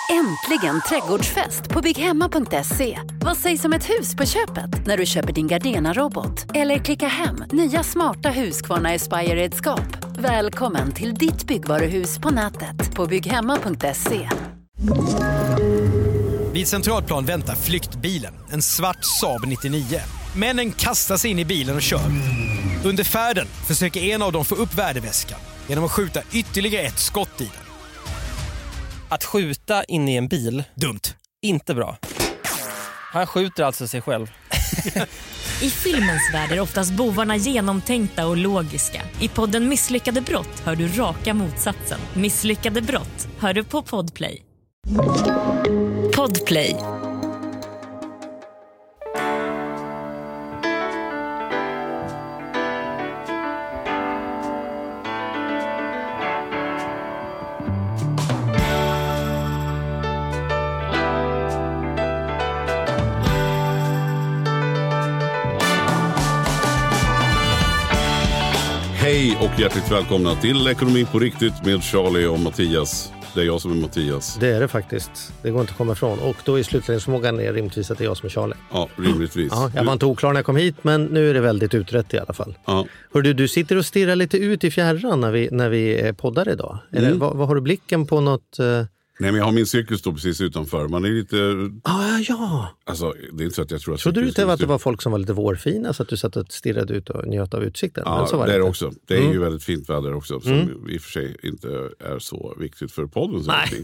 Äntligen trädgårdsfest på bygghemma.se. Vad sägs om ett hus på köpet när du köper din Gardena-robot? Eller klicka hem nya smarta Husqvarna Aspire-redskap. Välkommen till ditt byggvaruhus på nätet på bygghemma.se. Vid Centralplan väntar flyktbilen, en svart Saab 99. Männen kastar sig in i bilen och kör. Under färden försöker en av dem få upp värdeväskan genom att skjuta ytterligare ett skott i den. Att skjuta in i en bil, dumt. Inte bra. Han skjuter alltså sig själv. I filmens värld är oftast bovarna genomtänkta och logiska. I podden Misslyckade brott hör du raka motsatsen. Misslyckade brott hör du på Podplay. Podplay. Hej och hjärtligt välkomna till Ekonomi på riktigt med Charlie och Mattias. Det är jag som är Mattias. Det är det faktiskt. Det går inte att komma ifrån. Och då är slutledningsförmågan rimligtvis att det är jag som är Charlie. Ja, rimligtvis. Ja, jag var inte oklar när jag kom hit, men nu är det väldigt utrett i alla fall. Ja. Hör du sitter och stirrar lite ut i fjärran när vi poddar idag. Eller, vad har du blicken på något... Nej, men jag har min cykel stå precis utanför. Man är lite... Ja. Alltså, det är inte så att jag tror att... Trodde du inte att det var folk som var lite vårfina så att du satt och stirrade ut och njöt av utsikten? Ja, men så var det är inte. också. Det är ju väldigt fint väder också som i och för sig inte är så viktigt för podden.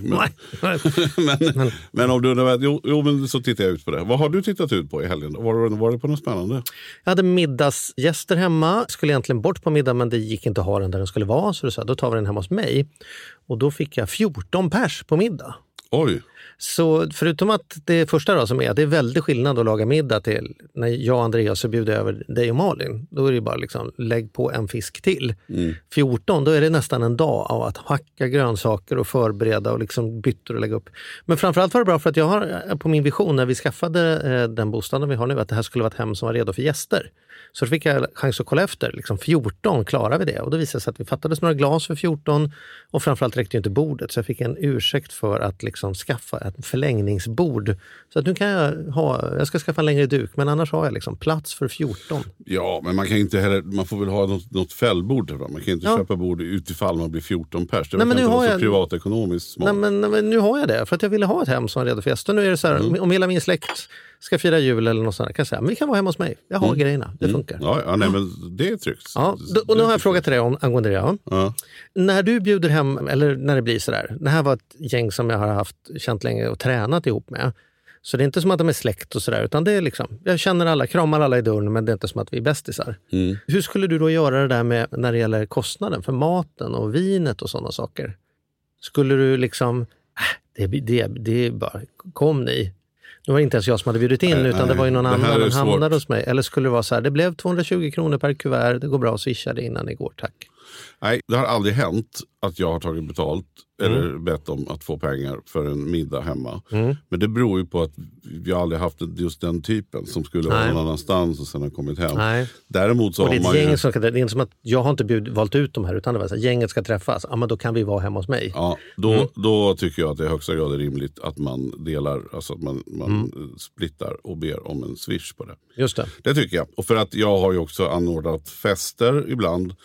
Men om du undrar, men så tittar jag ut på det. Vad har du tittat ut på i helgen? Var det på något spännande? Jag hade middagsgäster hemma. Skulle egentligen bort på middag, men det gick inte att ha den där den skulle vara. Så du sa, då tar vi den hemma hos mig. Och då fick jag 14 pers på middag. Oj. Så förutom att det första då som är, det är väldigt skillnad att laga middag till när jag och Andreas så bjuder över dig och Malin. Då är det bara liksom, lägg på en fisk till. 14, då är det nästan en dag av att hacka grönsaker och förbereda och liksom bytter och lägga upp. Men framförallt var det bra för att jag har på min vision när vi skaffade den bostaden vi har nu att det här skulle vara ett hem som var redo för gäster. Så då fick jag chans att kolla efter. Liksom 14 klarar vi det. Och då visade det sig att vi fattades några glas för 14. Och framförallt räckte ju inte bordet. Så jag fick en ursäkt för att liksom skaffa ett förlängningsbord. Så att nu kan jag ska skaffa en längre duk. Men annars har jag liksom plats för 14. Ja, men man kan inte heller, man får väl ha något fällbord. Man kan inte köpa bord utifall man blir 14 pers. Det kan inte vara så privatekonomiskt smart. Nej, men nu har jag det. För att jag ville ha ett hem som var redo för gäster. Nu är det så här, om hela min släkt ska fira jul eller något sånt där, kan jag säga, men vi kan vara hemma hos mig. Jag har grejerna, det funkar. Ja, nej, men det är tryggt. Ja, och nu har jag frågat till dig angående det. Ja. När du bjuder hem, eller när det blir sådär, det här var ett gäng som jag har känt länge och tränat ihop med. Så det är inte som att de är släkt och sådär, utan det är liksom, jag känner alla, kramar alla i dörren, men det är inte som att vi är bästisar. Hur skulle du då göra det där med när det gäller kostnaden för maten och vinet och sådana saker? Skulle du liksom, det är bara, kom ni. Nu var det inte ens jag som hade bjudit in, utan det var ju någon annan som hamnade hos mig. Eller skulle det vara så här, det blev 220 kronor per kuvert, det går bra att swisha det innan det går, tack. Nej, det har aldrig hänt att jag har tagit betalt eller bett om att få pengar för en middag hemma. Men det beror ju på att jag aldrig haft just den typen som skulle vara någon annanstans och sen har kommit hem. Nej. Däremot så och det har man gäng som, det är inte som att jag har inte valt ut de här, utan det var så här, gänget ska träffas. Ja, men då kan vi vara hemma hos mig. Ja, då tycker jag att det är högsta grad är rimligt att man delar, alltså att man splittar och ber om en swish på det. Just det. Det tycker jag. Och för att jag har ju också anordnat fester ibland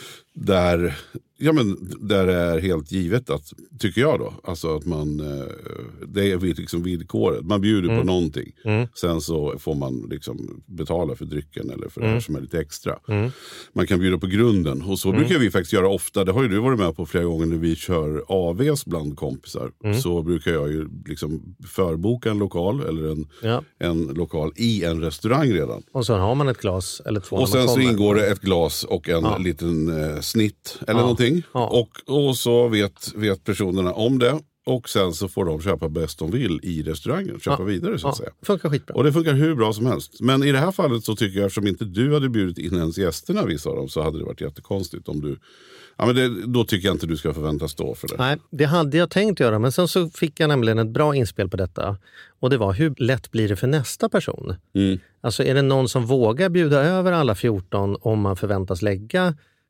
där det är helt givet att, tycker jag då, alltså att man, det är liksom villkoret, man bjuder på någonting, sen så får man liksom betala för drycken eller för det här som är lite extra. Man kan bjuda på grunden, och så brukar vi faktiskt göra ofta, det har ju du varit med på flera gånger när vi kör AVs bland kompisar, så brukar jag ju liksom förboka en lokal eller en lokal i en restaurang redan. Och så har man ett glas eller två. Och sen så ingår det ett glas och en liten snitt eller någonting. Ja. Och så vet personerna om det. Och sen så får de köpa bäst de vill i restaurangen. Köpa vidare så att säga. Funkar skitbra. Och det funkar hur bra som helst. Men i det här fallet så tycker jag, eftersom inte du hade bjudit in ens gästerna, vissa av dem, så hade det varit jättekonstigt om du... Ja, men då tycker jag inte du ska förväntas stå för det. Nej, det hade jag tänkt göra. Men sen så fick jag nämligen ett bra inspel på detta. Och det var, hur lätt blir det för nästa person? Alltså är det någon som vågar bjuda över alla 14 om man förväntas lägga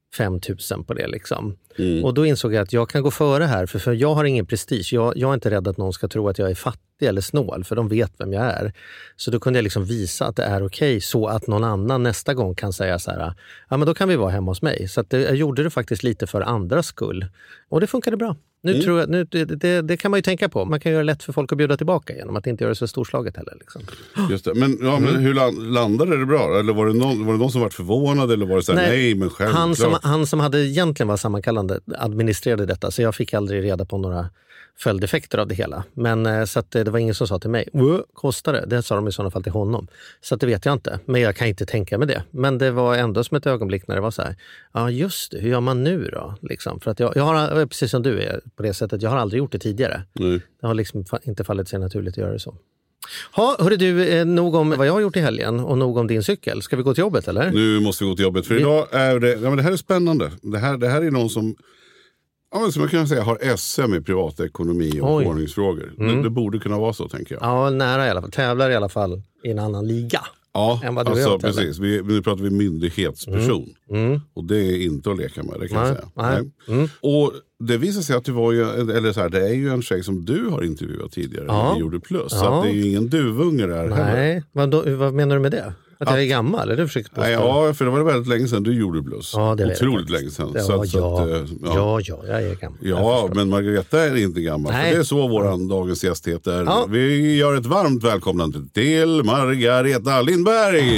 5 000 på det liksom. Och då insåg jag att jag kan gå före här, för jag har ingen prestige. Jag är inte rädd att någon ska tro att jag är fattig eller snål, för de vet vem jag är. Så då kunde jag liksom visa att det är okej, så att någon annan nästa gång kan säga så här: ja men då kan vi vara hemma hos mig. Så att jag gjorde det faktiskt lite för andras skull. Och det funkade bra. Nu tror jag, det kan man ju tänka på. Man kan göra det lätt för folk att bjuda tillbaka genom att inte göra det så storslaget heller. Liksom. Just det. Men hur landade det bra? Eller var det någon som var förvånad? Eller var det så här, nej men självklart? Han som hade egentligen var sammankallande administrerade detta. Så jag fick aldrig reda på några följdeffekter av det hela. Men så att det var ingen som sa till mig, kostar det? Det sa de i sådana fall till honom. Så att det vet jag inte. Men jag kan inte tänka mig det. Men det var ändå som ett ögonblick när det var så här, ja just det, hur gör man nu då? Liksom. För att jag har, precis som du är på det sättet, jag har aldrig gjort det tidigare. Nej. Det har liksom inte fallit sig naturligt att göra det så. Hörru du, nog om vad jag har gjort i helgen och nog om din cykel. Ska vi gå till jobbet eller? Nu måste vi gå till jobbet, för idag är det, men det här är spännande. Det här är någon som, som jag kan säga, har SM i privatekonomi och ordningsfrågor. Det borde kunna vara så, tänker jag. Ja, nära i alla fall. Tävlar i alla fall i en annan liga. Ja, alltså precis. Nu pratar vi myndighetsperson. Och det är inte att leka med, det kan jag säga. Nej. Och det visar sig att det var ju, eller så här, det är ju en tjej som du har intervjuat tidigare i Gjorde Plus. Så att det är ju ingen duvunge där heller. Vad menar du med det? Att jag är gammal? Eller du ja, för det var väldigt länge sedan du gjorde Plus. Ja, det otroligt länge sedan. Ja, jag är gammal. Ja, men Margareta är inte gammal. För det är så våran dagens gäst heter. Ja. Vi gör ett varmt välkomnande till Margareta Lindberg.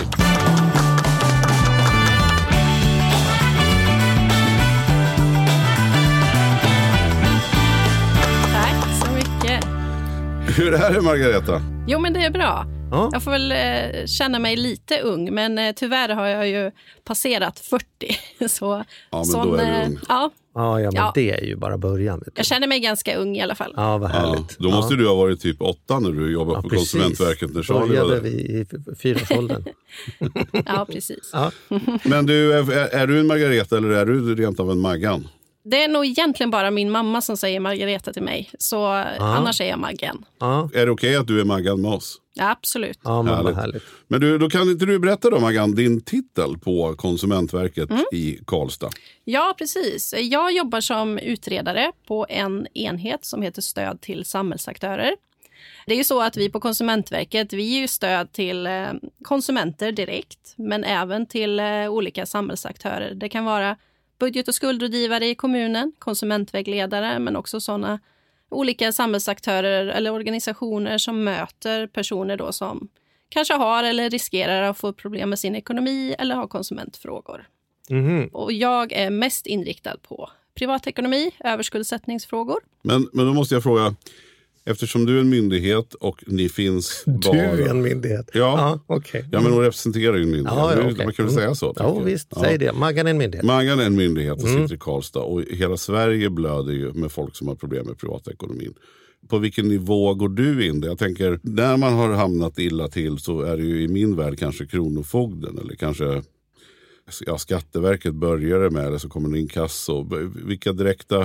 Tack så mycket. Hur är det, Margareta? Jo, men det är bra. Ja. Jag får väl känna mig lite ung, men tyvärr har jag ju passerat 40. Så, ja, men då är du ung. Men det är ju bara början. Jag känner mig ganska ung i alla fall. Ja, vad härligt. Då måste du ha varit typ 8 när du jobbade på Konsumentverket. När Charlie började vi i 4-årsåldern. Ja, precis. Ja. Men du, är du en Margareta eller är du rent av en Maggan? Det är nog egentligen bara min mamma som säger Margareta till mig. Så annars är jag Maggan. Är det okej att du är Maggan med oss? Ja, absolut. Ja, men härligt. Men då kan inte du berätta då, Maggan, din titel på Konsumentverket i Karlstad? Ja, precis. Jag jobbar som utredare på en enhet som heter Stöd till samhällsaktörer. Det är ju så att vi på Konsumentverket, vi ger ju stöd till konsumenter direkt, men även till olika samhällsaktörer. Det kan vara budget- och skuldrådgivare i kommunen, konsumentvägledare, men också sådana olika samhällsaktörer eller organisationer som möter personer då som kanske har eller riskerar att få problem med sin ekonomi eller har konsumentfrågor. Och jag är mest inriktad på privatekonomi, överskuldsättningsfrågor. Men då måste jag fråga, eftersom du är en myndighet och ni finns bara... Du är en myndighet? Ja, okej. Ja, men hon representerar ju en myndighet. Man kan väl säga så? Ja, visst. Säg det. Maggan är en myndighet. Maggan är en myndighet och sitter i Karlstad. Och hela Sverige blöder ju med folk som har problem med privatekonomin. På vilken nivå går du in? Jag tänker, när man har hamnat illa till så är det ju i min värld kanske Kronofogden eller kanske... Ja, Skatteverket börjar med, eller så kommer det in kasso. Vilka direkta,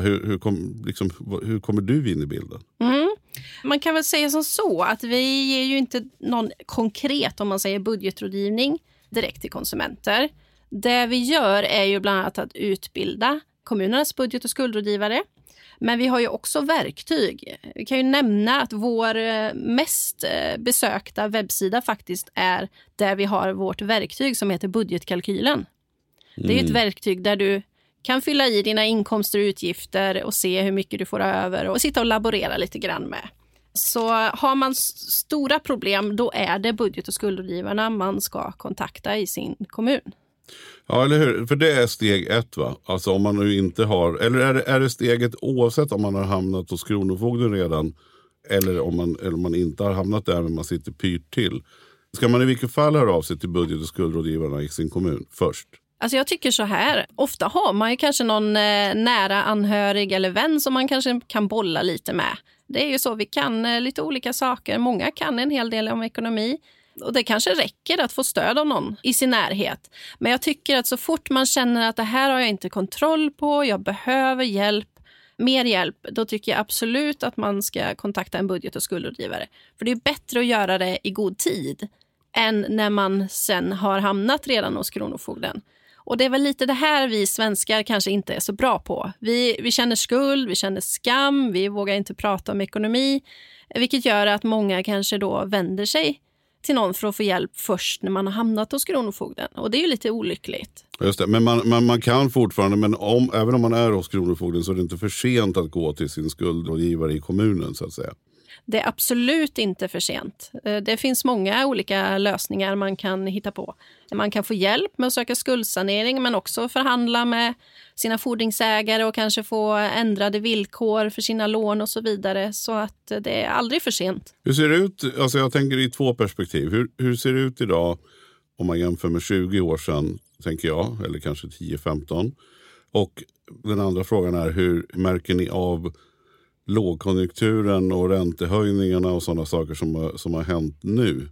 hur kommer du in i bilden? Man kan väl säga som så att vi ger ju inte någon konkret, om man säger budgetrådgivning, direkt till konsumenter. Det vi gör är ju bland annat att utbilda kommunernas budget- och skuldrådgivare. Men vi har ju också verktyg. Vi kan ju nämna att vår mest besökta webbsida faktiskt är där vi har vårt verktyg som heter budgetkalkylen. Det är ett verktyg där du kan fylla i dina inkomster och utgifter och se hur mycket du får över och sitta och laborera lite grann med. Så har man stora problem, då är det budget- och skuldrådgivarna man ska kontakta i sin kommun. Ja, eller hur? För det är steg 1, va? Alltså om man nu inte har... Eller är det steget oavsett om man har hamnat hos Kronofogden redan eller om man inte har hamnat där men man sitter pyrt till. Ska man i vilket fall höra av sig till budget- och skuldrådgivarna i sin kommun först? Alltså jag tycker så här, ofta har man ju kanske någon nära anhörig eller vän som man kanske kan bolla lite med. Det är ju så, vi kan lite olika saker. Många kan en hel del om ekonomi. Och det kanske räcker att få stöd av någon i sin närhet. Men jag tycker att så fort man känner att det här har jag inte kontroll på, jag behöver hjälp, mer hjälp, då tycker jag absolut att man ska kontakta en budget- och skuldrådgivare. För det är bättre att göra det i god tid än när man sen har hamnat redan hos Kronofogden. Och det är väl lite det här vi svenskar kanske inte är så bra på. Vi känner skuld, vi känner skam, vi vågar inte prata om ekonomi. Vilket gör att många kanske då vänder sig till någon för att få hjälp först när man har hamnat hos Kronofogden. Och det är ju lite olyckligt. Just det, men man kan fortfarande, men även om man är hos Kronofogden så är det inte för sent att gå till sin skuldrådgivare i kommunen så att säga. Det är absolut inte för sent. Det finns många olika lösningar man kan hitta på. Man kan få hjälp med att söka skuldsanering men också förhandla med sina fordringsägare och kanske få ändrade villkor för sina lån och så vidare. Så att det är aldrig för sent. Hur ser det ut, alltså jag tänker i 2 perspektiv. Hur ser det ut idag om man jämför med 20 år sedan, tänker jag, eller kanske 10-15? Och den andra frågan är, hur märker ni av lågkonjunkturen och räntehöjningarna och sådana saker som har hänt nu?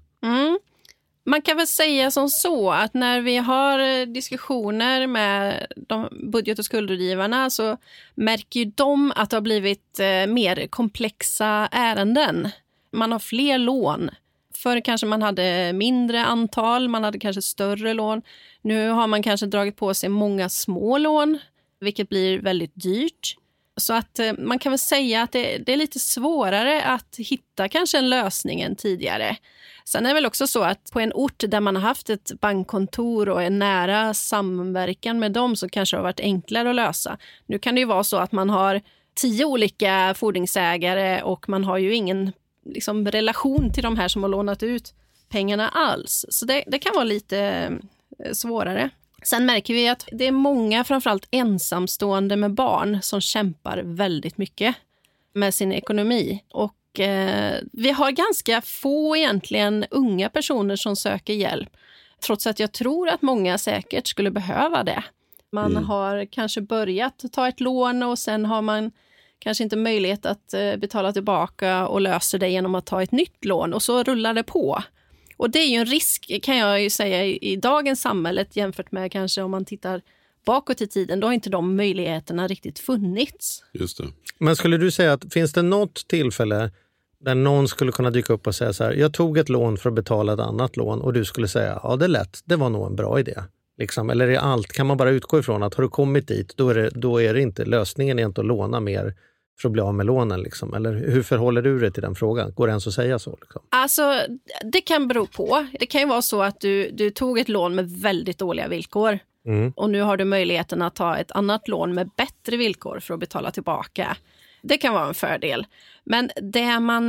Man kan väl säga som så att när vi har diskussioner med de budget- och skuldrådgivarna så märker ju de att det har blivit mer komplexa ärenden. Man har fler lån. Förr kanske man hade mindre antal, man hade kanske större lån. Nu har man kanske dragit på sig många små lån, vilket blir väldigt dyrt. Så att man kan väl säga att det är lite svårare att hitta kanske en lösning än tidigare. Sen är det väl också så att på en ort där man har haft ett bankkontor och en nära samverkan med dem så kanske det har varit enklare att lösa. Nu kan det ju vara så att man har 10 olika fordringsägare och man har ju ingen liksom relation till de här som har lånat ut pengarna alls. Så det kan vara lite svårare. Sen märker vi att det är många, framförallt ensamstående med barn, som kämpar väldigt mycket med sin ekonomi. Och vi har ganska få egentligen unga personer som söker hjälp. Trots att jag tror att många säkert skulle behöva det. Man har kanske börjat ta ett lån och sen har man kanske inte möjlighet att betala tillbaka och löser det genom att ta ett nytt lån. Och så rullar det på. Och det är ju en risk, kan jag ju säga, i dagens samhället jämfört med kanske om man tittar bakåt i tiden. Då har inte de möjligheterna riktigt funnits. Just det. Men skulle du säga att finns det något tillfälle där någon skulle kunna dyka upp och säga så här: jag tog ett lån för att betala ett annat lån, och du skulle säga ja, det är lätt, det var nog en bra idé. Liksom. Eller är allt, kan man bara utgå ifrån att har du kommit dit, då är det inte lösningen är inte att låna mer för att bli av med lånen liksom? Eller hur förhåller du dig till den frågan? Går det ens att säga så? Liksom? Alltså, det kan bero på. Det kan ju vara så att du tog ett lån med väldigt dåliga villkor. Och nu har du möjligheten att ta ett annat lån med bättre villkor för att betala tillbaka. Det kan vara en fördel. Men det man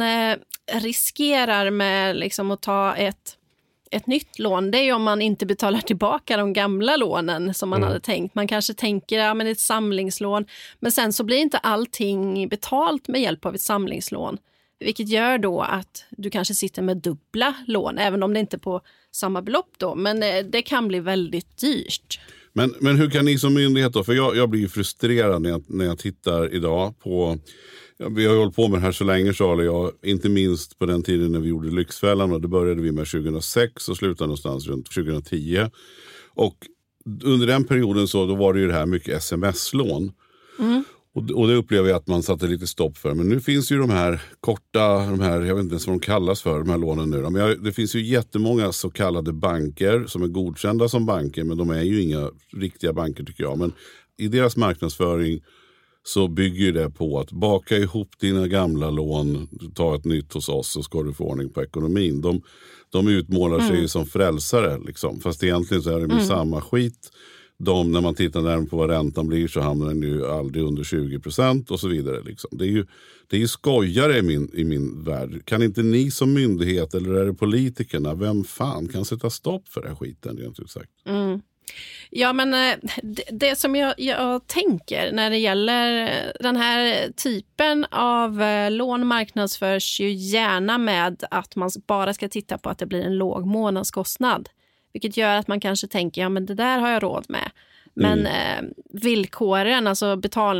riskerar med liksom att ta ett nytt lån, det är ju om man inte betalar tillbaka de gamla lånen som man hade tänkt. Man kanske tänker att det är ett samlingslån, men sen så blir inte allting betalt med hjälp av ett samlingslån. Vilket gör då att du kanske sitter med dubbla lån, även om det inte är på samma belopp då. Men det kan bli väldigt dyrt. Men hur kan ni som myndighet då? För jag blir ju frustrerad när jag tittar idag på... Vi har ju hållit på med det här så länge, Charlie. Jag, inte minst på den tiden när vi gjorde Lyxfällan. Och det började vi med 2006 och slutade någonstans runt 2010. Och under den perioden så då var det ju det här mycket sms-lån. Och det upplever jag att man satte lite stopp för. Men nu finns ju de här korta, jag vet inte ens vad de kallas för, de här lånen nu. Men det finns ju jättemånga så kallade banker som är godkända som banker. Men de är ju inga riktiga banker tycker jag. Men i deras marknadsföring så bygger det på att baka ihop dina gamla lån, ta ett nytt hos oss så ska du få ordning på ekonomin. De utmålar sig som frälsare liksom. Fast egentligen så är det med samma skit. När man tittar närmare på vad räntan blir så hamnar den ju aldrig under 20% och så vidare. Liksom. Det är ju skojare i min värld. Kan inte ni som myndighet eller är det politikerna, vem fan kan sätta stopp för den här skiten rent ut sagt? Ja, men det som jag tänker när det gäller den här typen av lån marknadsförs ju gärna med att man bara ska titta på att det blir en låg månadskostnad. Vilket gör att man kanske tänker, ja men det där har jag råd med. Men villkoren, alltså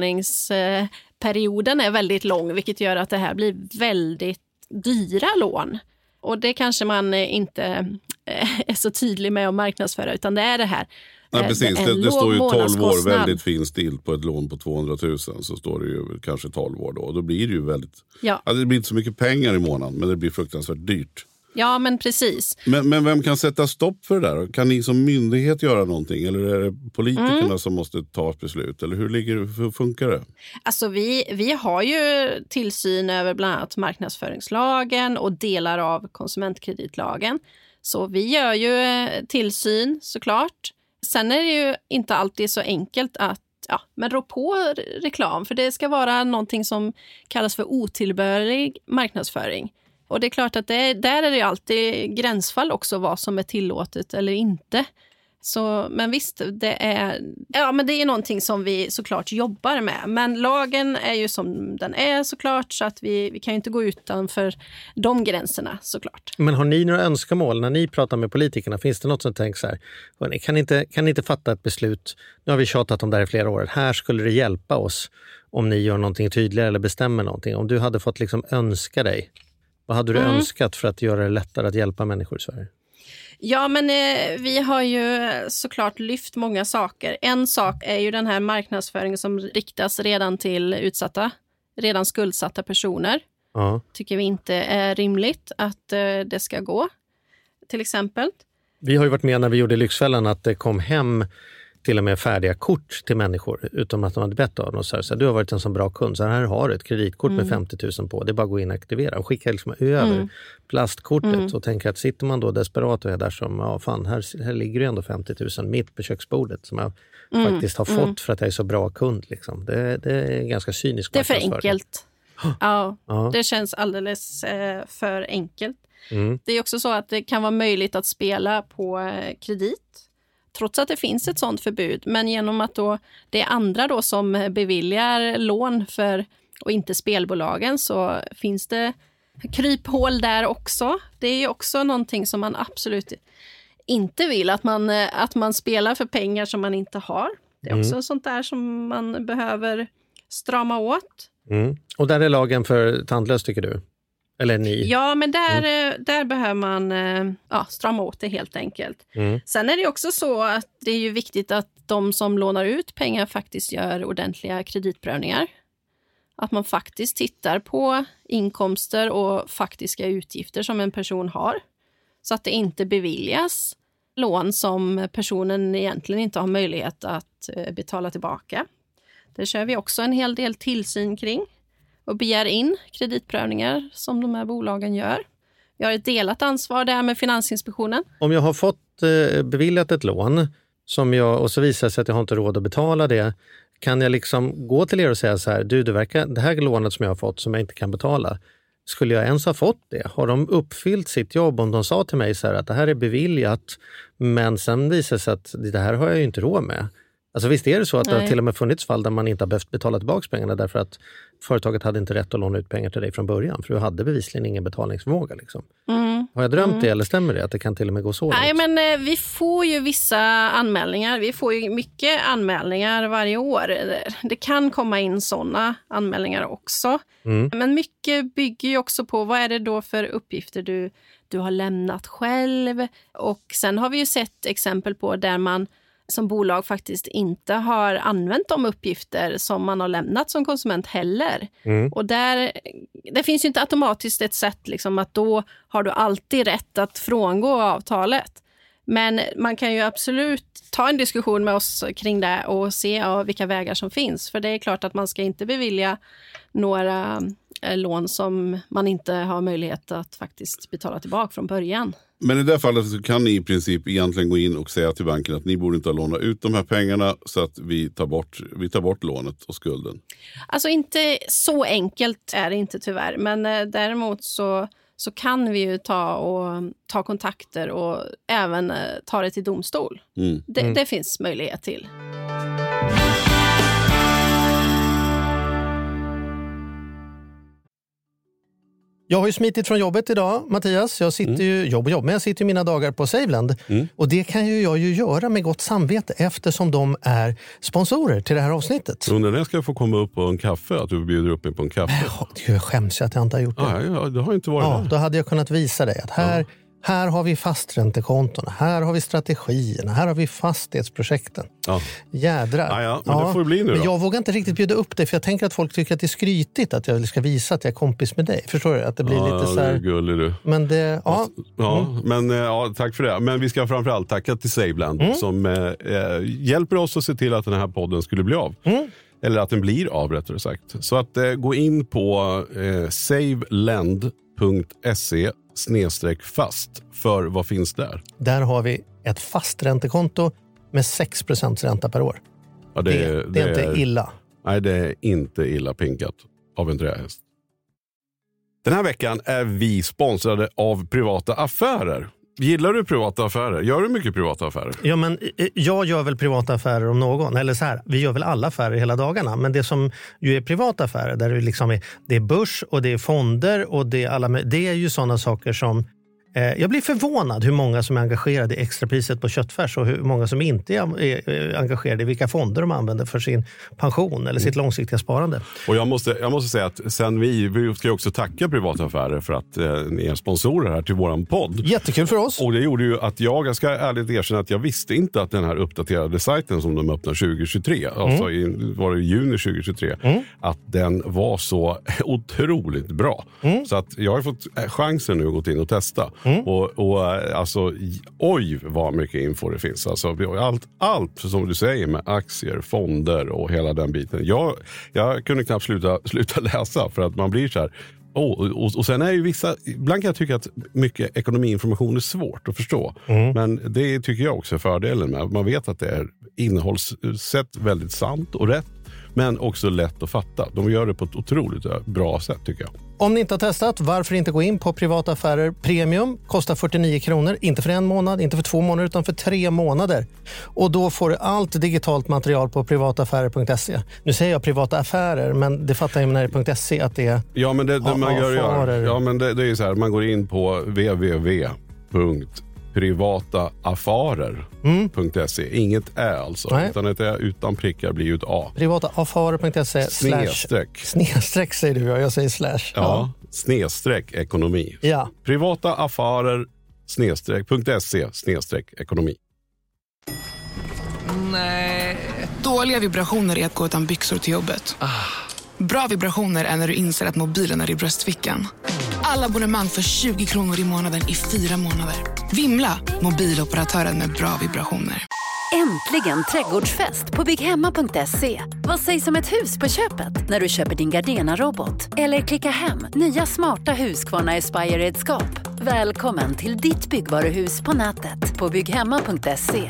betalningsperioden är väldigt lång. Vilket gör att det här blir väldigt dyra lån. Och det kanske man inte är så tydlig med att marknadsföra, utan det är det här. Nej, precis. Det står ju 12 år väldigt fin stil på ett lån på 200 000 så står det ju kanske 12 år då. Då blir det ju väldigt... Ja. Alltså det blir inte så mycket pengar i månaden men det blir fruktansvärt dyrt. Ja, men precis. Men vem kan sätta stopp för det där? Kan ni som myndighet göra någonting? Eller är det politikerna som måste ta ett beslut? Eller hur funkar det? Alltså vi har ju tillsyn över bland annat marknadsföringslagen och delar av konsumentkreditlagen. Så vi gör ju tillsyn såklart. Sen är det ju inte alltid så enkelt att rå på reklam. För det ska vara någonting som kallas för otillbörlig marknadsföring. Och det är klart att där är det alltid gränsfall också vad som är tillåtet eller inte. Så, men visst, det är någonting som vi såklart jobbar med. Men lagen är ju som den är såklart, så att vi kan ju inte gå utanför de gränserna såklart. Men har ni några önskemål när ni pratar med politikerna? Finns det något som tänker så här, kan ni inte fatta ett beslut? Nu har vi tjatat om det här i flera år. Här skulle det hjälpa oss om ni gör någonting tydligare eller bestämmer någonting. Om du hade fått liksom önska dig, vad hade du önskat för att göra det lättare att hjälpa människor i Sverige? Ja, men vi har ju såklart lyft många saker. En sak är ju den här marknadsföringen som riktas redan till redan skuldsatta personer. Ja. Tycker vi inte är rimligt att det ska gå, till exempel. Vi har ju varit med när vi gjorde Lyxfällan att det kom hem till och med färdiga kort till människor utom att de hade bett av dem. Så du har varit en sån bra kund, så här har du ett kreditkort med 50 000 på. Det är bara att gå in och aktivera och skicka liksom över plastkortet och tänka att sitter man då desperat och är där som, här ligger det ändå 50 000 mitt på köksbordet som jag faktiskt har fått för att jag är så bra kund. Liksom. Det är ganska cyniskt. Det är för enkelt. Ja, det känns alldeles för enkelt. Det är också så att det kan vara möjligt att spela på kredit. Trots att det finns ett sådant förbud, men genom att då det är andra då som beviljar lån och inte spelbolagen, så finns det kryphål där också. Det är ju också någonting som man absolut inte vill, att man spelar för pengar som man inte har. Det är också sånt där som man behöver strama åt. Och där är lagen för tandlös, tycker du? Eller ni? Ja, men där behöver man strama åt det helt enkelt. Sen är det också så att det är ju viktigt att de som lånar ut pengar faktiskt gör ordentliga kreditprövningar. Att man faktiskt tittar på inkomster och faktiska utgifter som en person har. Så att det inte beviljas lån som personen egentligen inte har möjlighet att betala tillbaka. Det kör vi också en hel del tillsyn kring. Och begär in kreditprövningar som de här bolagen gör. Vi har ett delat ansvar där med Finansinspektionen. Om jag har fått beviljat ett lån och så visar sig att jag har inte råd att betala det, kan jag liksom gå till er och säga så här, det här lånet som jag har fått som jag inte kan betala, skulle jag ens ha fått det? Har de uppfyllt sitt jobb om de sa till mig så här att det här är beviljat, men sen visar sig att det här har jag ju inte råd med? Alltså visst är det så att det har till och med funnits fall där man inte har behövt betala tillbaka pengarna därför att företaget hade inte rätt att låna ut pengar till dig från början, för du hade bevisligen ingen betalningsförmåga. Liksom. Har jag drömt det, eller stämmer det att det kan till och med gå så långt? Nej, men vi får ju vissa anmälningar. Vi får ju mycket anmälningar varje år. Det kan komma in sådana anmälningar också. Men mycket bygger ju också på vad är det då för uppgifter du har lämnat själv. Och sen har vi ju sett exempel på där man som bolag faktiskt inte har använt de uppgifter som man har lämnat som konsument heller. Och det finns ju inte automatiskt ett sätt liksom, att då har du alltid rätt att frångå avtalet. Men man kan ju absolut ta en diskussion med oss kring det och se vilka vägar som finns. För det är klart att man ska inte bevilja några lån som man inte har möjlighet att faktiskt betala tillbaka från början. Men i det fallet så kan ni i princip egentligen gå in och säga till banken att ni borde inte ha lånat ut de här pengarna, så att vi tar bort lånet och skulden. Alltså inte så enkelt är det inte tyvärr, men däremot så kan vi ju ta kontakter och även ta det till domstol. Det finns möjlighet till. Jag har ju smitit från jobbet idag, Mattias. Jag sitter ju, men jag sitter ju mina dagar på Saveland. Och det kan ju jag göra med gott samvete eftersom de är sponsorer till det här avsnittet. Undrar när jag ska få komma upp på en kaffe, att du bjuder upp mig på en kaffe? Jag skäms att jag inte har gjort det. Ja, det har inte varit det. Då hade jag kunnat visa dig att Här har vi fasträntekontona, här har vi strategierna, här har vi fastighetsprojekten. Ja. Jädrar. Ja, men det får det bli nu då. Men jag vågar inte riktigt bjuda upp det, för jag tänker att folk tycker att det är skrytigt att jag ska visa att jag är kompis med dig. Förstår du? Att det blir lite så här... Ja, gullig du. Men det... Ja. Men tack för det. Men vi ska framförallt tacka till Saveland som hjälper oss att se till att den här podden skulle bli av. Eller att den blir av, rättare sagt. Så att gå in på savelend.se/fast för vad finns där? Där har vi ett fasträntekonto med 6% ränta per år. Ja, det är inte illa. Nej, det är inte illa pinkat av en trähäst. Den här veckan är vi sponsrade av Privata Affärer. Gillar du privata affärer? Gör du mycket privata affärer? Ja, men jag gör väl privata affärer om någon. Eller så här, vi gör väl alla affärer hela dagarna. Men det som ju är privata affärer, där det liksom det är börs och det är fonder och det är ju sådana saker som... Jag blir förvånad hur många som är engagerade i extrapriset på köttfärs och hur många som inte är engagerade i vilka fonder de använder för sin pension eller sitt långsiktiga sparande. Och jag måste säga att sen vi ska också tacka Privata Affärer för att ni är sponsorer här till våran podd. Jättekul för oss. Och det gjorde ju att jag ska ärligt erkänna att jag visste inte att den här uppdaterade sajten som de öppnar 2023, alltså var det i juni 2023, att den var så otroligt bra. Så att jag har fått chansen nu att gå in och testa. Och alltså, oj vad mycket info det finns. Alltså, allt som du säger med aktier, fonder och hela den biten. Jag kunde knappt sluta läsa för att man blir så här. Och sen är ju ibland kan jag tycka att mycket ekonomiinformation är svårt att förstå. Men det tycker jag också är fördelen med. Man vet att det är innehållssätt väldigt sant och rätt. Men också lätt att fatta. De gör det på ett otroligt bra sätt tycker jag. Om ni inte har testat, varför inte gå in på Privata Affärer Premium? Kostar 49 kronor, inte för 1 månad, inte för 2 månader utan för 3 månader. Och då får du allt digitalt material på privataffärer.se. Nu säger jag privata affärer, men det fattar jag när det är .se att det är... Ja, men det man gör. Ja, men det är ju så här, man går in på www.privataaffärer.se. Inget är alltså. Nej. Utan ett är utan prickar blir ju ett A. Privataaffärer.se snedstreck säger du, jag säger slash. Ja, snedstreck ekonomi. Ja. Privataaffärer.se/ekonomi. Nej. Dåliga vibrationer är att gå utan byxor till jobbet. Bra vibrationer är när du inser att mobilen är i bröstfickan. Alla abonnemang för 20 kronor i månaden i 4 månader. Vimla, mobiloperatören med bra vibrationer. Äntligen trädgårdsfest på bygghemma.se. Vad sägs om ett hus på köpet när du köper din Gardena-robot? Eller klicka hem nya smarta Husqvarna Aspire-redskap. Välkommen till ditt byggvaruhus på nätet på bygghemma.se.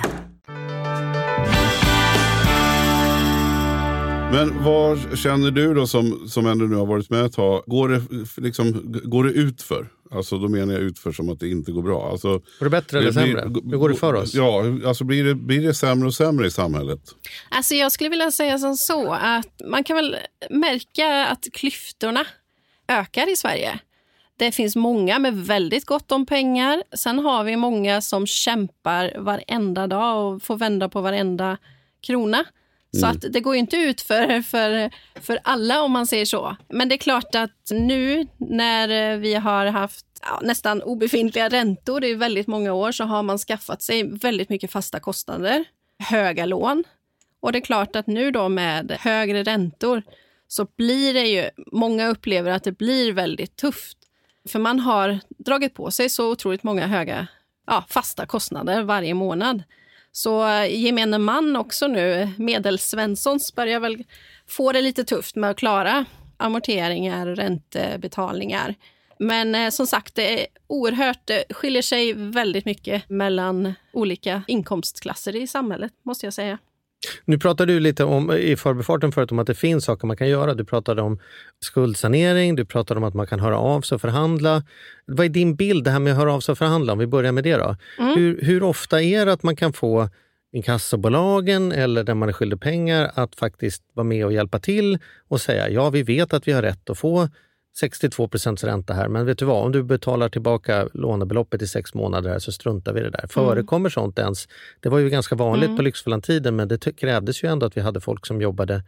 Men vad känner du då som ändå nu har varit med ett tag? Går det ut för? Alltså då menar jag utför som att det inte går bra. Alltså, går det bättre eller sämre? Hur går det för oss? Ja, alltså blir det sämre och sämre i samhället? Alltså jag skulle vilja säga som så att man kan väl märka att klyftorna ökar i Sverige. Det finns många med väldigt gott om pengar. Sen har vi många som kämpar varenda dag och får vända på varenda krona. Så att det går ju inte ut för alla om man säger så. Men det är klart att nu när vi har haft nästan obefintliga räntor i väldigt många år så har man skaffat sig väldigt mycket fasta kostnader, höga lån. Och det är klart att nu då med högre räntor så blir det ju, många upplever att det blir väldigt tufft. För man har dragit på sig så otroligt många höga fasta kostnader varje månad. Så gemene man också nu, Medelsvenssons börjar väl få det lite tufft med att klara amorteringar och räntebetalningar. Men som sagt, det är oerhört, det skiljer sig väldigt mycket mellan olika inkomstklasser i samhället, måste jag säga. Nu pratade du lite om i förbifarten förut om att det finns saker man kan göra. Du pratade om skuldsanering, du pratade om att man kan höra av sig och förhandla. Vad är din bild det här med att höra av sig och förhandla? Om vi börjar med det då. Hur ofta är det att man kan få inkassobolagen eller där man är skyldig pengar att faktiskt vara med och hjälpa till och säga ja, vi vet att vi har rätt att få 62% ränta här, men vet du vad, om du betalar tillbaka lånebeloppet i 6 månader här så struntar vi det där. Förekommer sånt ens? Det var ju ganska vanligt på Lyxfällan-tiden, men det krävdes ju ändå att vi hade folk som jobbade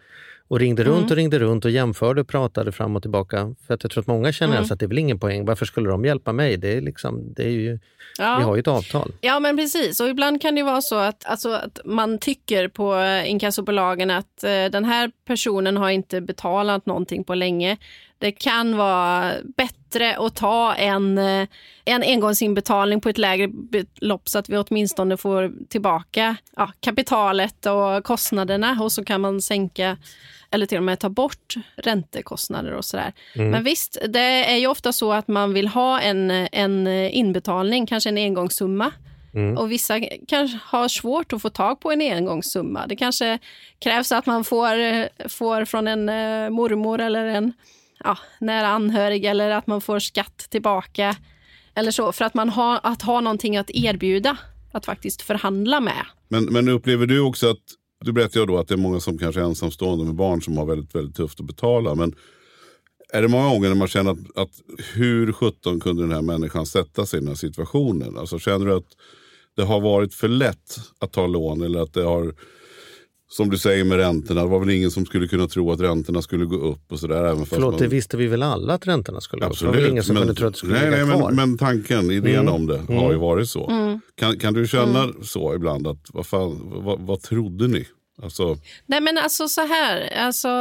Och ringde runt och jämförde och pratade fram och tillbaka. För att jag tror att många känner att det är väl ingen poäng. Varför skulle de hjälpa mig? Det är ju, vi har ju ett avtal. Ja, men precis. Och ibland kan det vara så att man tycker på inkassobolagen att den här personen har inte betalat någonting på länge. Det kan vara bättre att ta en engångsinbetalning på ett lägre belopp så att vi åtminstone får tillbaka kapitalet och kostnaderna, och så kan man sänka eller till och med ta bort räntekostnader och sådär. Men visst, det är ju ofta så att man vill ha en inbetalning, kanske en engångssumma. Och vissa kanske har svårt att få tag på en engångssumma. Det kanske krävs att man får från en mormor eller en nära anhörig, eller att man får skatt tillbaka eller så, för att man har någonting att erbjuda, att faktiskt förhandla med. Men upplever du också att, du berättade ju då att det är många som kanske är ensamstående med barn som har väldigt, väldigt tufft att betala, men är det många gånger när man känner att hur 17 kunde den här människan sätta sig i den här situationen? Alltså känner du att det har varit för lätt att ta lån, eller att det har, som du säger med räntorna, det var väl ingen som skulle kunna tro att räntorna skulle gå upp och sådär. Förlåt, det visste vi väl alla att räntorna skulle gå upp? Absolut. Det var väl ingen som kunde tro att det skulle ligga kvar? Men tanken, idén om det har ju varit så. Kan du känna så ibland att vad trodde ni? Alltså... Nej, men alltså så här,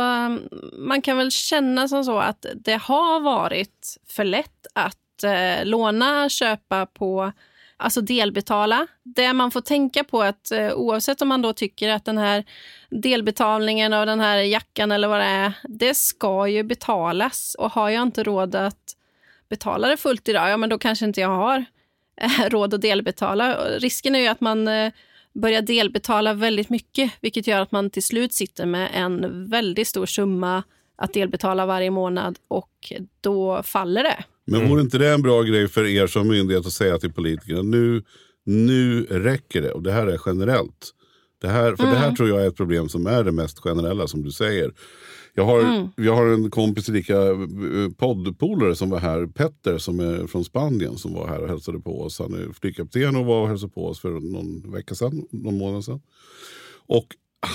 man kan väl känna som så att det har varit för lätt att låna, köpa på, alltså delbetala. Det man får tänka på att oavsett om man då tycker att den här delbetalningen av den här jackan eller vad det är, det ska ju betalas, och har jag inte råd att betala det fullt idag, men då kanske inte jag har råd att delbetala. Risken är ju att man börjar delbetala väldigt mycket, vilket gör att man till slut sitter med en väldigt stor summa att delbetala varje månad, och då faller det. Men vore inte det en bra grej för er som myndighet att säga till politikerna, nu räcker det, och det här är generellt. Det här tror jag är ett problem som är det mest generella, som du säger. Jag har en kompis, lika poddpolare som var här, Petter, som är från Spanien, som var här och hälsade på oss. Han är flygkapten och var och hälsade på oss för någon månad sedan. Och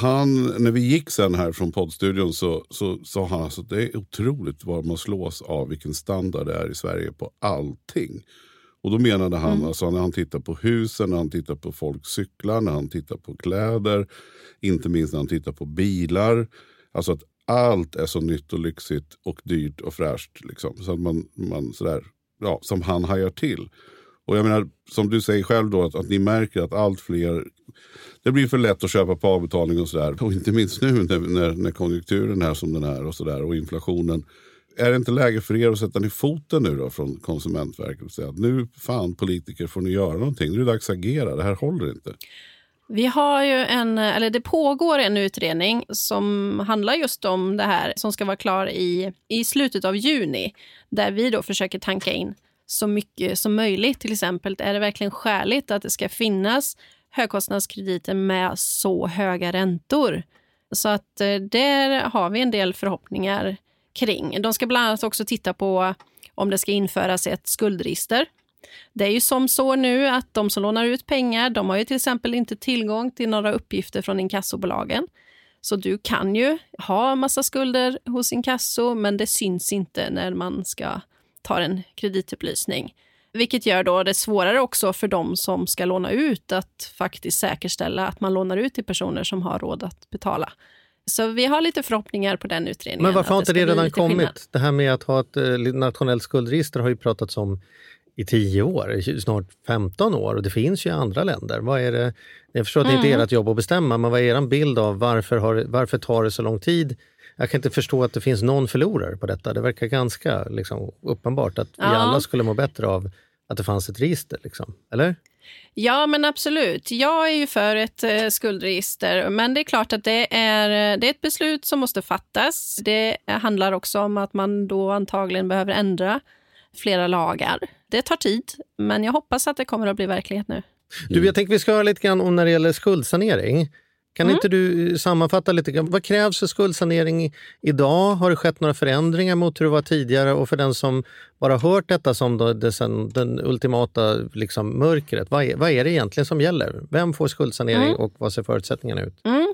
när vi gick sen här från poddstudion så sa han alltså att det är otroligt vad man slås av vilken standard det är i Sverige på allting. Och då menade han, alltså när han tittar på husen, när han tittar på folks cyklar, när han tittar på kläder, inte minst när han tittar på bilar. Alltså att allt är så nytt och lyxigt och dyrt och fräscht liksom. Så att man sådär, som han hajar till. Och jag menar, som du säger själv då, att ni märker att allt fler, det blir för lätt att köpa på avbetalning och sådär. Och inte minst nu när konjunkturen är som den är och sådär, och inflationen. Är det inte läge för er att sätta ner foten nu då från Konsumentverket och säga att nu fan politiker får ni göra någonting. Nu är det dags att agera, det här håller inte. Vi har ju det pågår en utredning som handlar just om det här, som ska vara klar i slutet av juni, där vi då försöker tanka in så mycket som möjligt. Till exempel, är det verkligen skäligt att det ska finnas högkostnadskrediter med så höga räntor? Så att där har vi en del förhoppningar kring. De ska bland annat också titta på om det ska införas ett skuldregister. Det är ju som så nu att de som lånar ut pengar, de har ju till exempel inte tillgång till några uppgifter från inkassobolagen. Så du kan ju ha massa skulder hos inkasso, men det syns inte när man ska ta en kreditupplysning. Vilket gör då det svårare också för de som ska låna ut att faktiskt säkerställa att man lånar ut till personer som har råd att betala. Så vi har lite förhoppningar på den utredningen. Men varför har inte det redan kommit? Skillnad. Det här med att ha ett nationellt skuldregister har ju pratats om i 10 år, snart 15 år, och det finns ju i andra länder. Vad är det? Jag förstår att det inte är ert jobb att bestämma, men vad är er bild av varför tar det så lång tid? Jag kan inte förstå att det finns någon förlorare på detta. Det verkar ganska uppenbart att vi alla skulle må bättre av att det fanns ett register, eller? Ja, men absolut. Jag är ju för ett skuldregister, men det är klart att det är ett beslut som måste fattas. Det handlar också om att man då antagligen behöver ändra flera lagar. Det tar tid, men jag hoppas att det kommer att bli verklighet nu. Du, jag tänkte vi ska höra lite grann om när det gäller skuldsanering. Kan inte du sammanfatta lite grann? Vad krävs för skuldsanering idag? Har det skett några förändringar mot hur det var tidigare? Och för den som bara hört detta som den ultimata mörkret, vad är det egentligen som gäller? Vem får skuldsanering och vad ser förutsättningarna ut?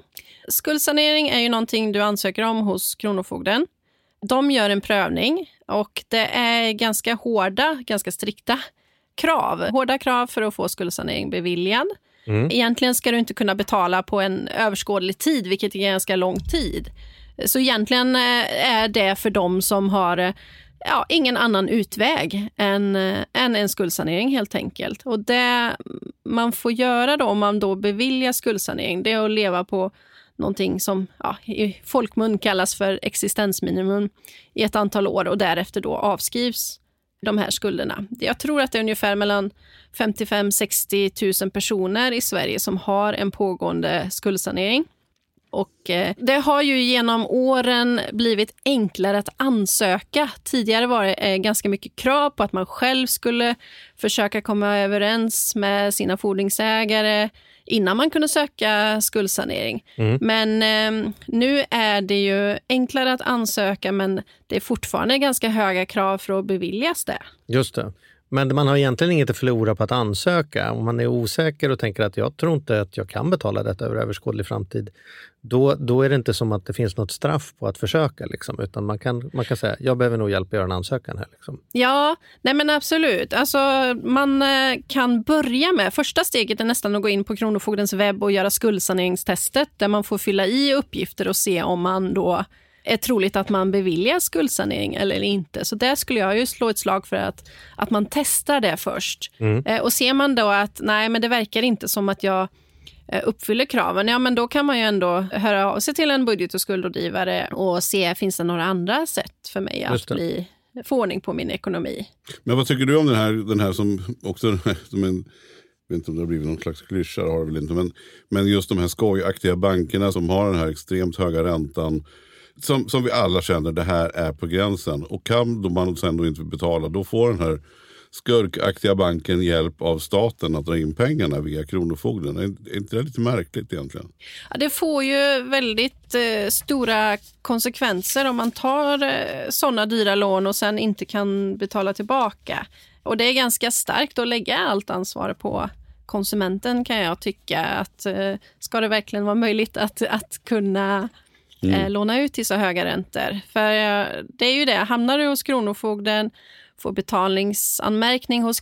Skuldsanering är ju någonting du ansöker om hos Kronofogden. De gör en prövning och det är ganska hårda, ganska strikta krav. Hårda krav för att få skuldsanering beviljad. Egentligen ska du inte kunna betala på en överskådlig tid, vilket är ganska lång tid. Så egentligen är det för dem som har ingen annan utväg än en skuldsanering helt enkelt. Och det man får göra då om man då beviljar skuldsanering, det är att leva på någonting som i folkmun kallas för existensminimum i ett antal år och därefter då avskrivs de här skulderna. Jag tror att det är ungefär mellan 55-60 000 personer i Sverige som har en pågående skuldsanering. Och det har ju genom åren blivit enklare att ansöka. Tidigare var det ganska mycket krav på att man själv skulle försöka komma överens med sina fordringsägare innan man kunde söka skuldsanering. Men nu är det ju enklare att ansöka, men det är fortfarande ganska höga krav för att beviljas det. Just det. Men man har egentligen inget att förlora på att ansöka. Om man är osäker och tänker att jag tror inte att jag kan betala detta över överskådlig framtid, då är det inte som att det finns något straff på att försöka. Liksom, utan man kan säga, jag behöver nog hjälp att göra en ansökan här. Liksom. Ja, nej men absolut. Alltså, man kan börja med, första steget är nästan att gå in på Kronofogdens webb och göra skuldsaneringstestet, där man får fylla i uppgifter och se om man då är troligt att man beviljar skuldsanering eller inte. Så där skulle jag ju slå ett slag för att man testar det först. Och ser man då att nej, men det verkar inte som att jag uppfyller kraven, ja men då kan man ju ändå höra av sig till en budget- och skuldrådgivare och se, finns det några andra sätt för mig att få ordning på min ekonomi. Men vad tycker du om den här som också som en, jag vet inte om det har blivit någon slags klyscha, har det väl inte, men just de här skojaktiga bankerna som har den här extremt höga räntan som vi alla känner, det här är på gränsen. Och kan man sen då inte betala, då får den här skurkaktiga banken hjälp av staten att dra in pengarna via Kronofogden. Är inte det lite märkligt egentligen? Ja, det får ju väldigt stora konsekvenser om man tar sådana dyra lån och sen inte kan betala tillbaka. Och det är ganska starkt att lägga allt ansvar på konsumenten, kan jag tycka. Att ska det verkligen vara möjligt att kunna låna ut till så höga räntor? För det är ju det, hamnar du hos Kronofogden, får betalningsanmärkning hos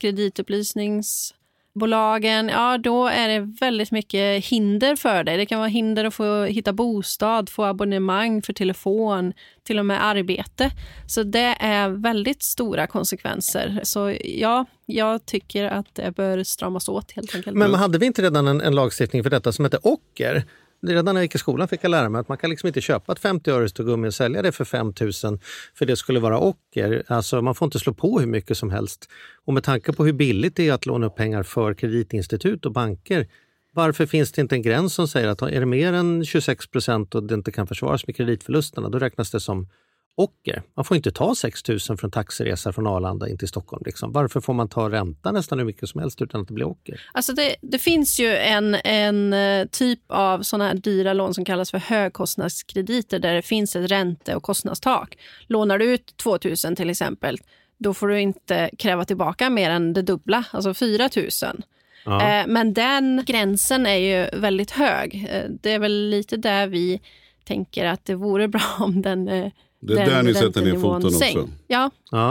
kreditupplysningsbolagen, ja då är det väldigt mycket hinder för dig. Det kan vara hinder att få hitta bostad, få abonnemang för telefon, till och med arbete. Så det är väldigt stora konsekvenser. Så ja, jag tycker att det bör stramas åt helt enkelt. Men hade vi inte redan en lagstiftning för detta som heter ocker? Redan när jag gick i skolan fick jag lära mig att man kan liksom inte köpa ett 50-öres tuggummi och sälja det för 5 000 för det skulle vara ocker. Alltså man får inte slå på hur mycket som helst. Och med tanke på hur billigt det är att låna upp pengar för kreditinstitut och banker, varför finns det inte en gräns som säger att är det mer än 26% och det inte kan försvaras med kreditförlusterna, då räknas det som ocker. Man får inte ta 6 000 från taxiresa från Arlanda in till Stockholm. Liksom. Varför får man ta ränta nästan hur mycket som helst utan att det blir ocker? Alltså det finns ju en typ av sådana här dyra lån som kallas för högkostnadskrediter där det finns ett ränte- och kostnadstak. Lånar du ut 2 000 till exempel, då får du inte kräva tillbaka mer än det dubbla, alltså 4 000. Ja. Men den gränsen är ju väldigt hög. Det är väl lite där vi tänker att det vore bra om den det är där ni sätter ner foten också. Ja.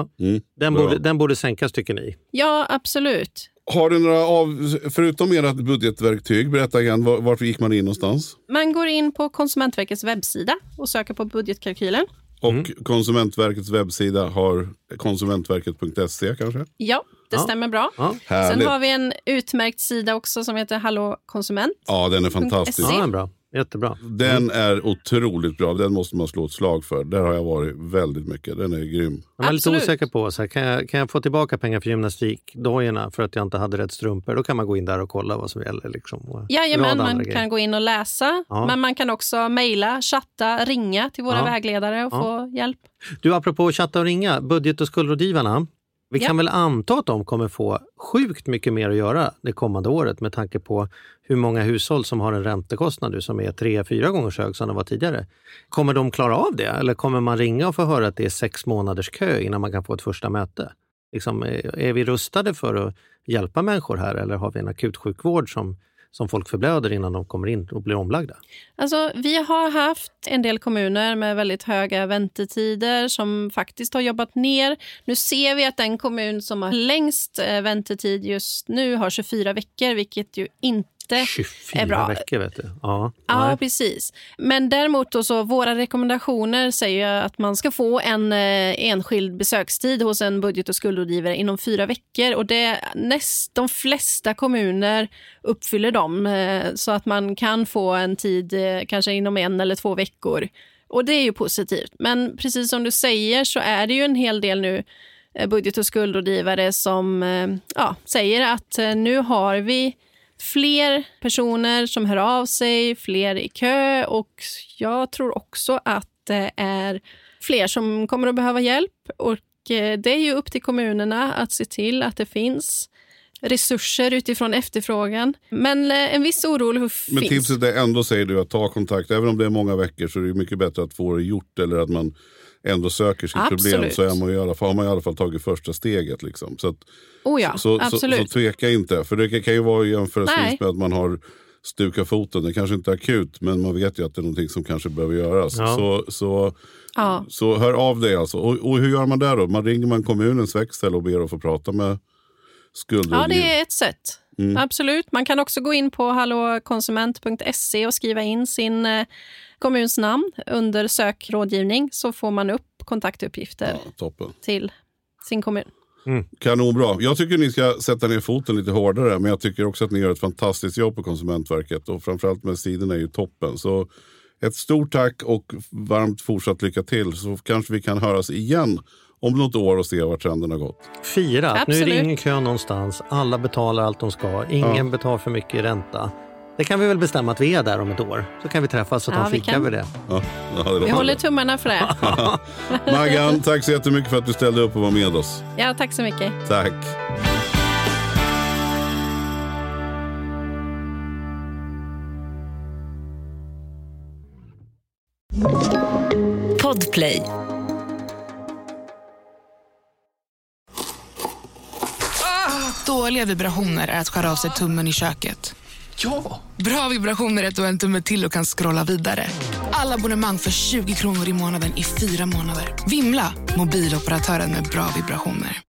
Den borde sänkas, tycker ni? Ja, absolut. Har du några förutom ert budgetverktyg, berätta igen, varför gick man in någonstans? Man går in på Konsumentverkets webbsida och söker på budgetkalkylen. Och Konsumentverkets webbsida har konsumentverket.se kanske? Ja, det stämmer bra. Ja. Sen har vi en utmärkt sida också som heter Hallå konsument. Ja, den är fantastisk. Ja, bra. Jättebra. Den är otroligt bra. Den måste man slå ett slag för. Där har jag varit väldigt mycket. Den är grym. Jag är lite osäker på så här, kan jag få tillbaka pengar för gymnastikdojorna för att jag inte hade rätt strumpor? Då kan man gå in där och kolla vad som gäller. Liksom, jajamän, man kan gå in och läsa. Ja. Men man kan också mejla, chatta, ringa till våra vägledare och få hjälp. Du, apropå chatta och ringa, budget- och skuldrådgivarna. Vi kan väl anta att de kommer få sjukt mycket mer att göra det kommande året med tanke på hur många hushåll som har en räntekostnad nu som är 3-4 gånger så hög som det var tidigare. Kommer de klara av det? Eller kommer man ringa och få höra att det är 6 månaders kö innan man kan få ett första möte? Liksom, är vi rustade för att hjälpa människor här eller har vi en akutsjukvård som som folk förblöder innan de kommer in och blir omlagda? Alltså, vi har haft en del kommuner med väldigt höga väntetider som faktiskt har jobbat ner. Nu ser vi att den kommun som har längst väntetid just nu har 24 veckor, vilket ju inte är bra. 24 veckor, vet du. Ja, precis. Men däremot då så, våra rekommendationer säger att man ska få en enskild besökstid hos en budget- och skuldrådgivare inom 4 veckor. Och de flesta kommuner uppfyller dem, så att man kan få en tid kanske inom 1 eller 2 veckor. Och det är ju positivt. Men precis som du säger så är det ju en hel del nu budget- och skuldrådgivare som säger att nu har vi fler personer som hör av sig, fler i kö, och jag tror också att det är fler som kommer att behöva hjälp, och det är ju upp till kommunerna att se till att det finns resurser utifrån efterfrågan. Men en viss oro finns. Men tipset är ändå, säger du, att ta kontakt. Även om det är många veckor så är det mycket bättre att få det gjort, eller att man ändå söker sitt problem, så är man har man i alla fall tagit första steget. Liksom. Så att, så tveka inte. För det kan ju vara jämförelsevis med att man har stukat foten. Det kanske inte är akut, men man vet ju att det är någonting som kanske behöver göras. Ja. Så hör av dig alltså. Och hur gör man där då? Ringer man kommunens växel och ber att få prata med skuldrådgivare? Ja, det är ett sätt. Absolut. Man kan också gå in på hallåkonsument.se och skriva in sin kommuns namn under sökrådgivning, så får man upp kontaktuppgifter till sin kommun. Kanonbra. Jag tycker ni ska sätta ner foten lite hårdare, men jag tycker också att ni gör ett fantastiskt jobb på Konsumentverket, och framförallt med sidorna är ju toppen. Så ett stort tack och varmt fortsatt lycka till, så kanske vi kan höras igen om något år och se var trenden har gått. Fira, att nu är det ingen kö någonstans, alla betalar allt de ska, ingen betalar för mycket i ränta. Det kan vi väl bestämma att vi är där om ett år. Så kan vi träffas och ta fika över det. Vi håller tummarna för det. Maggan, tack så jättemycket för att du ställde upp och var med oss. Ja, tack så mycket. Tack. Podplay. Dåliga vibrationer är att skära av sig tummen i köket. Ja! Bra vibrationer är att du har en tumme till och kan scrolla vidare. Alla abonnemang för 20 kronor i månaden i 4 månader. Vimla, mobiloperatören med bra vibrationer.